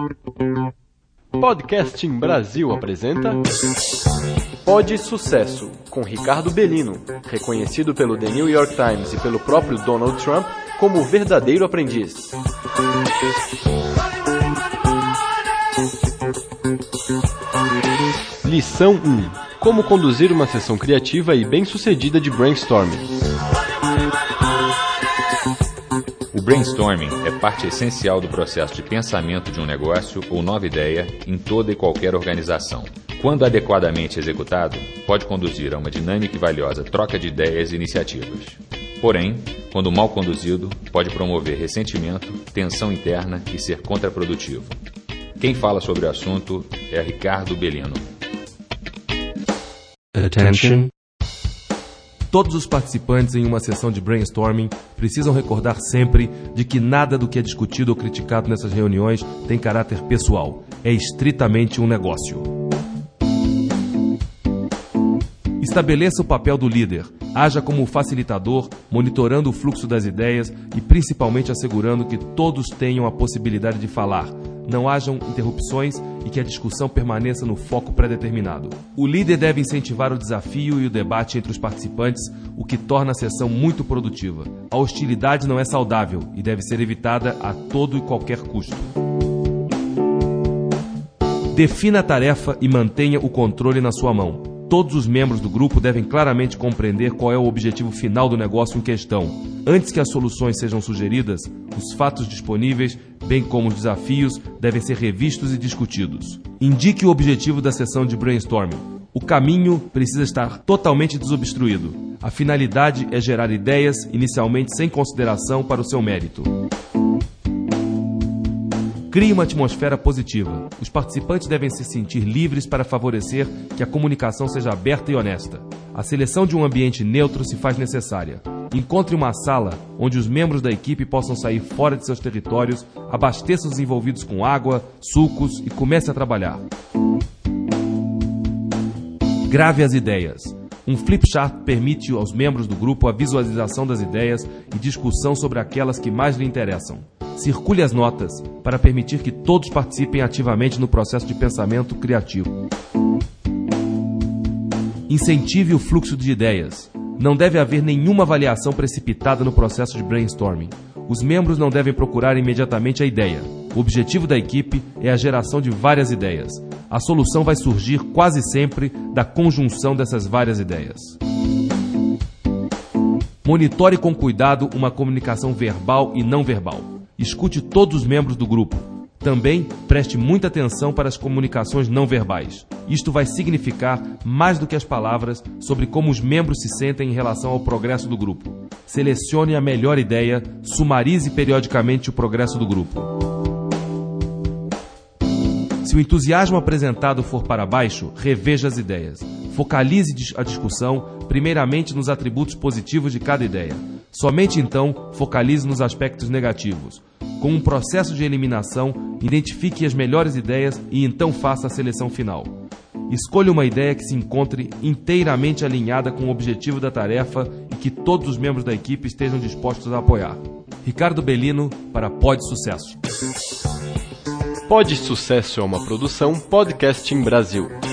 Podcasting Brasil apresenta Pod Sucesso, com Ricardo Bellino, reconhecido pelo The New York Times e pelo próprio Donald Trump como o verdadeiro aprendiz. Lição 1. Como conduzir uma sessão criativa e bem-sucedida de brainstorming. O brainstorming é parte essencial do processo de pensamento de um negócio ou nova ideia em toda e qualquer organização. Quando adequadamente executado, pode conduzir a uma dinâmica e valiosa troca de ideias e iniciativas. Porém, quando mal conduzido, pode promover ressentimento, tensão interna e ser contraprodutivo. Quem fala sobre o assunto é Ricardo Bellino. Attention. Todos os participantes em uma sessão de brainstorming precisam recordar sempre de que nada do que é discutido ou criticado nessas reuniões tem caráter pessoal. É estritamente um negócio. Estabeleça o papel do líder. Haja como facilitador, monitorando o fluxo das ideias e principalmente assegurando que todos tenham a possibilidade de falar. Não hajam interrupções e que a discussão permaneça no foco pré-determinado. O líder deve incentivar o desafio e o debate entre os participantes, o que torna a sessão muito produtiva. A hostilidade não é saudável e deve ser evitada a todo e qualquer custo. Defina a tarefa e mantenha o controle na sua mão. Todos os membros do grupo devem claramente compreender qual é o objetivo final do negócio em questão. Antes que as soluções sejam sugeridas, os fatos disponíveis, bem como os desafios, devem ser revistos e discutidos. Indique o objetivo da sessão de brainstorming. O caminho precisa estar totalmente desobstruído. A finalidade é gerar ideias, inicialmente sem consideração para o seu mérito. Crie uma atmosfera positiva. Os participantes devem se sentir livres para favorecer que a comunicação seja aberta e honesta. A seleção de um ambiente neutro se faz necessária. Encontre uma sala onde os membros da equipe possam sair fora de seus territórios, abasteça os envolvidos com água, sucos e comece a trabalhar. Grave as ideias. Um flipchart permite aos membros do grupo a visualização das ideias e discussão sobre aquelas que mais lhe interessam. Circule as notas para permitir que todos participem ativamente no processo de pensamento criativo. Incentive o fluxo de ideias. Não deve haver nenhuma avaliação precipitada no processo de brainstorming. Os membros não devem procurar imediatamente a ideia. O objetivo da equipe é a geração de várias ideias. A solução vai surgir quase sempre da conjunção dessas várias ideias. Monitore com cuidado uma comunicação verbal e não verbal. Escute todos os membros do grupo. Também preste muita atenção para as comunicações não verbais. Isto vai significar mais do que as palavras sobre como os membros se sentem em relação ao progresso do grupo. Selecione a melhor ideia, sumarize periodicamente o progresso do grupo. Se o entusiasmo apresentado for para baixo, reveja as ideias. Focalize a discussão, primeiramente nos atributos positivos de cada ideia. Somente então, focalize nos aspectos negativos. Com um processo de eliminação, identifique as melhores ideias e então faça a seleção final. Escolha uma ideia que se encontre inteiramente alinhada com o objetivo da tarefa e que todos os membros da equipe estejam dispostos a apoiar. Ricardo Bellino para Pod Sucesso. Pod Sucesso é uma produção Podcasting Brasil.